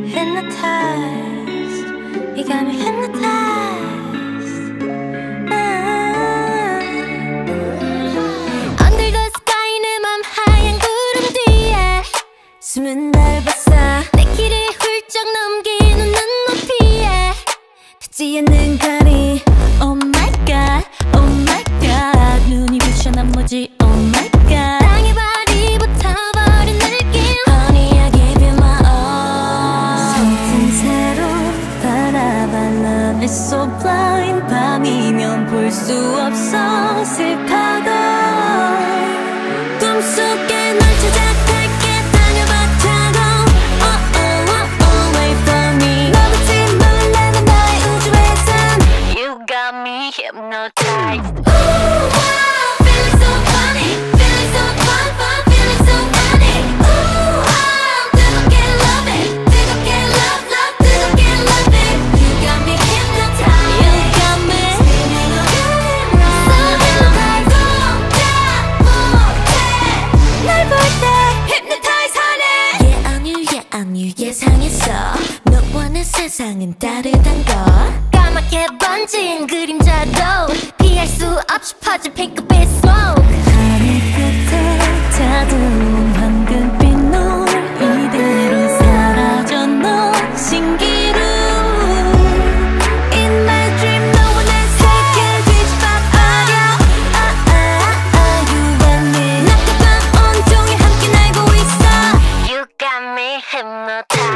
hypnotized. You got me hypnotized. Under the sky 내 맘 하얀 구름 뒤에 숨은 날 봤어. 내 길을 훌쩍 넘기는 눈높이에 닿지 않는 거리. Oh my god, oh my god. 눈이 부셔 나머지 oh my god. 땅에 발이 붙어버린 느낌. Honey I give you my all. 상승세로 바라봐. Love is so blind. 밤이면 볼 수 없어 슬퍼도 꿈속에 널 찾아갈게. 당겨박자고 oh oh oh oh wait for me. 너 붙지 몰래 난 너의 우주에선 You got me hypnotized. Ooh wow, feeling so funny, feeling so fun fun, feeling so funny. Ooh wow, 뜨겁게 love it, 뜨겁게 love love, 뜨겁게 love it. You got me hypnotized. You got me spinning around, so hypnotized. 날 볼 때 hypnotize honey. Yeah I knew, yeah I knew. 예상했어. 너와 내 세상은 다르단 거. 까맣게 번진 그림자도 피할 수 없이 퍼진 핑크빛 smoke. 하늘 끝에 자두운 황금빛 노을 이대로 사라져 너 신기루. In my dream 너와 내 세계를 뒤집어버려. You got me. 낮과 밤 온종일 함께 날고 있어. You got me hypnotized.